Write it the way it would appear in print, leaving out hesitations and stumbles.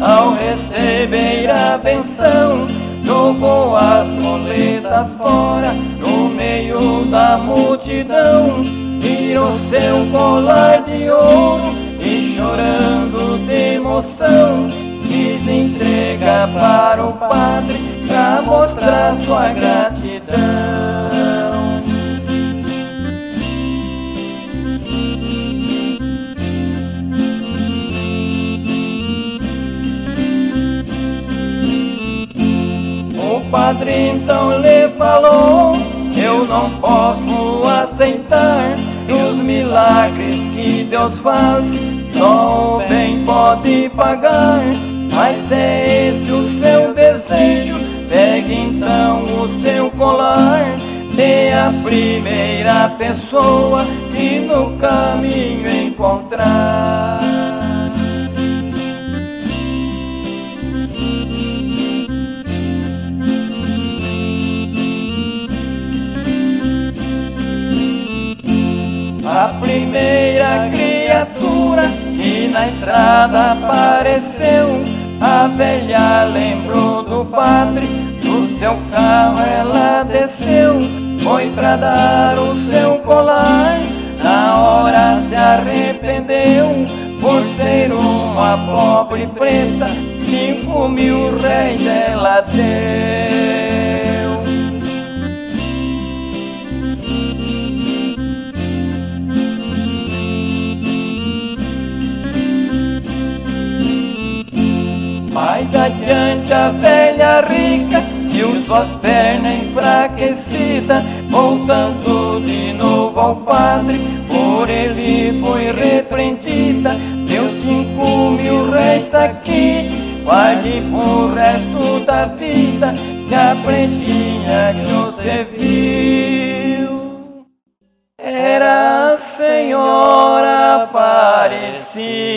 ao receber a benção, jogou as moledas fora no meio da multidão, tirou seu colar de ouro e, chorando de emoção, quis entregar para o padre pra mostrar sua gratidão. O padre então lhe falou: eu não posso aceitar os milagres que Deus faz, só o bem pode pagar. Mas se é esse o seu desejo, pegue então o seu colar, dê a primeira pessoa que no caminho encontrar. A primeira criatura que na estrada apareceu, a velha lembrou do padre, do seu carro ela desceu, foi pra dar o seu colar, na hora se arrependeu, por ser uma pobre preta, 5.000 réis ela deu. Mais adiante a velha rica viu suas pernas enfraquecidas, voltando de novo ao padre, por ele foi repreendida. Deu 5.000 réis aqui, guarde pro resto da vida, que a pretinha que você viu era a Senhora Aparecida.